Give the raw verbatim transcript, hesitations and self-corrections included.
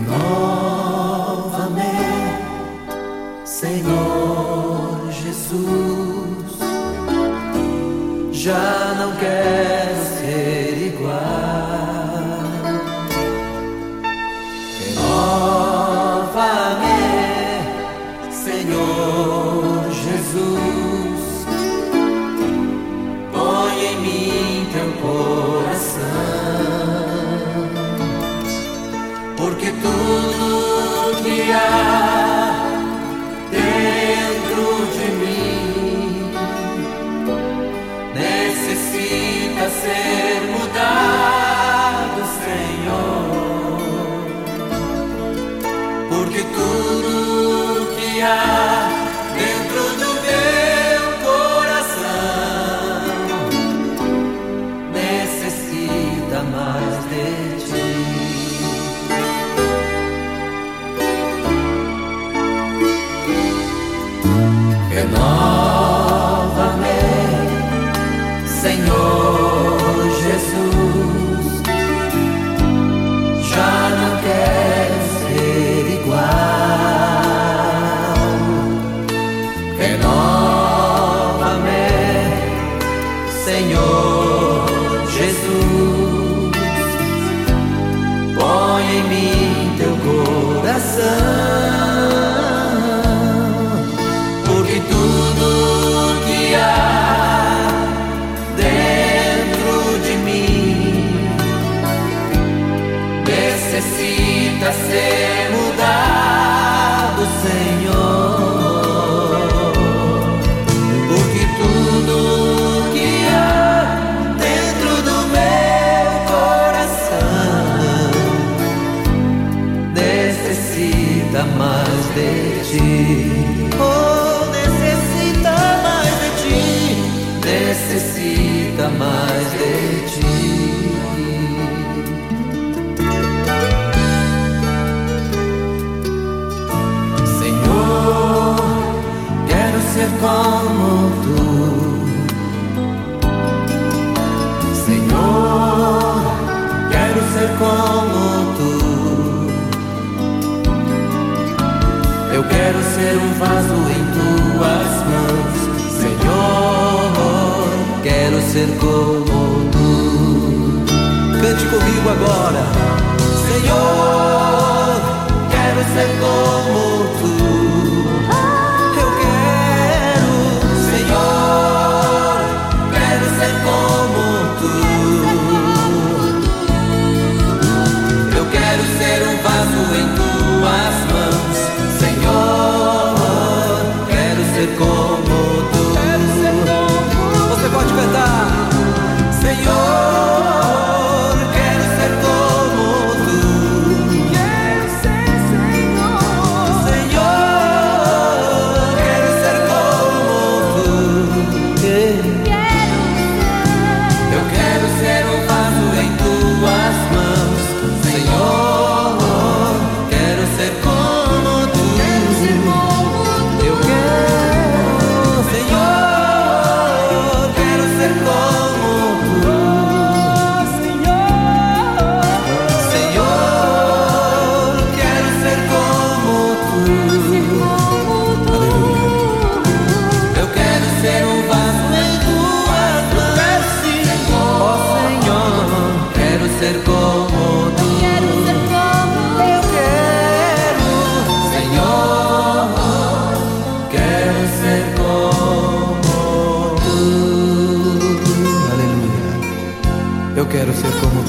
Renova-me, Senhor Jesus. Já não quero ser igual. Renova-me, Senhor Jesus. Põe em mim teu coração, porque tudo que há dentro de mim necessita ser mudado, Senhor. Porque tudo que há dentro do meu coração necessita mais de ti. Renova-me, Senhor Jesus. Já não quero ser igual. Renova-me, Senhor Jesus. Põe em mim teu coração, porque tudo que há dentro de mim necessita ser mudado, Senhor. Porque tudo que há dentro do meu coração necessita mais de ti. Oh, necessita mais de ti, necessita mais de ti. Senhor, quero ser como tu. Senhor, quero ser como tu. Eu quero ser um vaso em tuas mãos, Senhor. Quero ser como tu. Cante comigo agora. Senhor, quero ser como tu. Eu quero, Senhor, quero ser como tu. Eu quero ser um vaso em tuas mãos, Senhor, quero ser como tu. Você pode cantar. Senhor, quero ser como tu. Quero ser, Senhor. Senhor, quero ser como tu. Quero Eu quero ser um vaso em tuas mãos, Senhor, quero ser como tu. ser como tu. Eu quero, Senhor, quero ser como tu. Senhor, quero ser como tu. Aleluia. Eu quero ser um vaso em tuas mãos, ó Senhor, quero ser como tu. Quero ser como Eu quero, Senhor, quero ser como tu. Aleluia. Eu quero ser como